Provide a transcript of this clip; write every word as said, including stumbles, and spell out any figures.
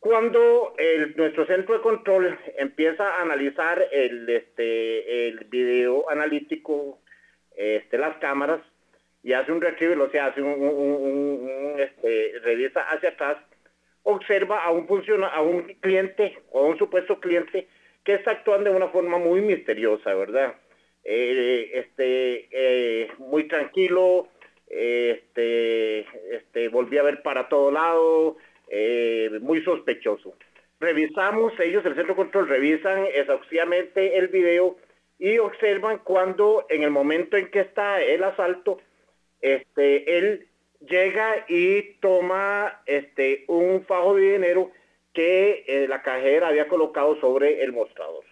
Cuando el, nuestro centro de control empieza a analizar el, este, el video analítico, este, las cámaras, y hace un retrieval, o sea, hace un, un, un, un este, revisa hacia atrás, observa a un, funciona, a un cliente o a un supuesto cliente que está actuando de una forma muy misteriosa, ¿verdad? Eh, este, eh, muy tranquilo, eh, este, este, volví a ver para todo lado, eh, muy sospechoso. Revisamos, ellos, el centro de control, revisan exhaustivamente el video y observan cuando en el momento en que está el asalto, este, él llega y toma este, un fajo de dinero que eh, la cajera había colocado sobre el mostrador.